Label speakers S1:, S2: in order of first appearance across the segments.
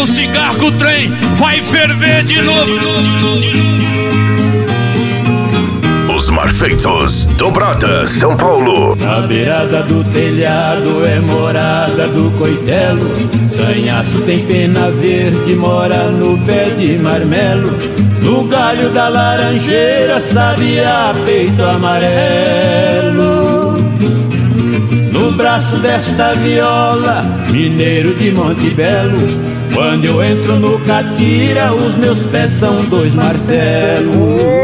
S1: o cigarro que o trem vai ferver de novo.
S2: Os Marfeitos do Brota, São Paulo.
S3: Na beirada do telhado é morada do coitelo. Sanhaço tem pena verde, mora no pé de marmelo. No galho da laranjeira, sabiá, peito amarelo. No braço desta viola, mineiro de Monte Belo. Quando eu entro no catira, os meus pés são dois martelos.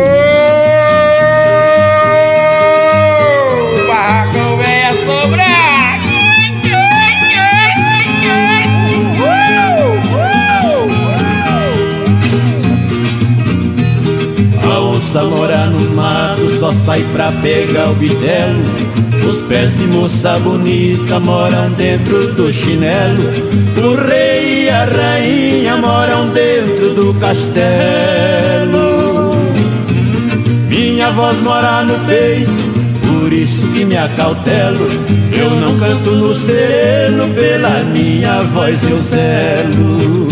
S3: A onça mora no mato, só sai pra pegar o bitelo. Os pés de moça bonita moram dentro do chinelo. O rei e a rainha moram dentro do castelo. Minha voz mora no peito, por isso que me acautelo. Eu não canto no sereno, pela minha voz eu zelo.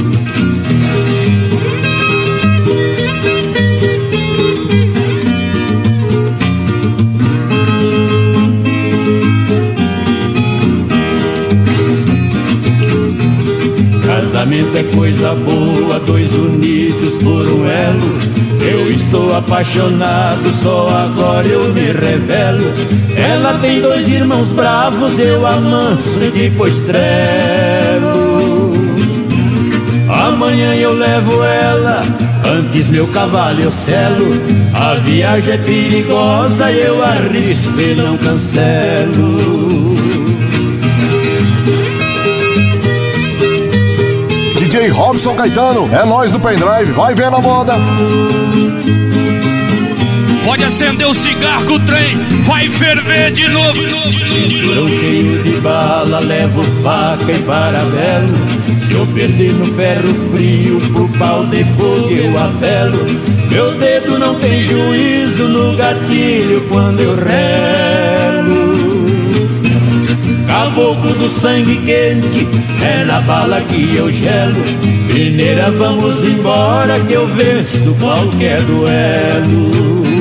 S3: Casamento é coisa boa, dois unidos por um elo. Eu estou apaixonado, só agora eu me revelo. Ela tem dois irmãos bravos, eu amanso e depois trelo. Amanhã eu levo ela, antes meu cavalo eu selo. A viagem é perigosa, eu arrisco e não cancelo.
S4: DJ Robson Caetano, é nós do pendrive, vai ver na moda.
S1: Pode acender o cigarro que o trem vai ferver de novo.
S3: Cinturão cheio de bala, levo faca e parabelo. Se eu perder no ferro frio, pro pau de fogo eu apelo. Meu dedo não tem juízo no gatilho quando eu relo. Caboclo do sangue quente, é na bala que eu gelo. Mineira, vamos embora que eu venço qualquer duelo.